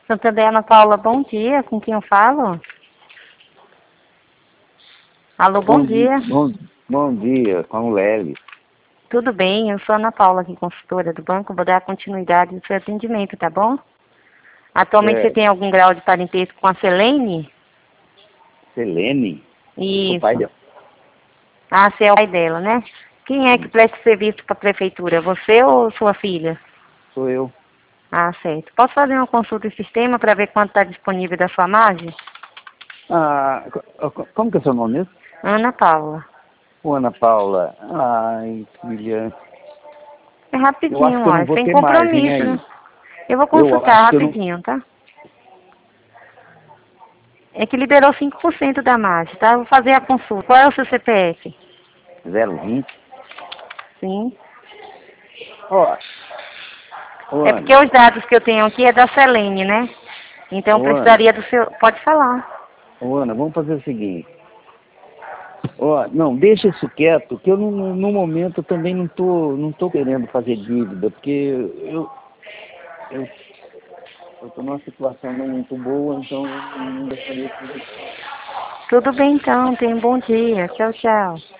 Santander, Ana Paula, bom dia. Com quem eu falo? Alô, bom dia. Bom dia, com o Lely. Tudo bem? Eu sou a Ana Paula, aqui, consultora do banco. Vou dar continuidade no seu atendimento, tá bom? Atualmente você É, tem algum grau de parentesco com a Selene? Selene? Eu sou pai Isso. dela. Ah, você é o pai dela, né? Quem é que presta serviço para a prefeitura? Você ou sua filha? Sou eu. Ah, certo. Posso fazer uma consulta de sistema para ver quanto está disponível da sua margem? Como que é seu nome mesmo? Ana Paula. Ô, Ana Paula. Ai, filha. É Eu acho rapidinho, que eu não ó. vou Sem ter margem compromisso, aí. né? Eu vou Eu consultar acho que eu não... rapidinho, tá? É que liberou 5% da margem, tá? Eu vou fazer a consulta. Qual é o seu CPF? 0,20. Sim. Ó, ô, É porque Ana. os dados que eu tenho aqui é da Selene, né? Então eu Ô, Ana. precisaria do seu... Pode falar. Ô, Ana, vamos fazer o seguinte. Ó, não, deixa isso quieto, que eu no momento também não tô querendo fazer dívida, porque eu estou numa situação não muito boa, então eu não gostaria de fazer. Tudo bem então. Tenha um bom dia. Tchau, tchau.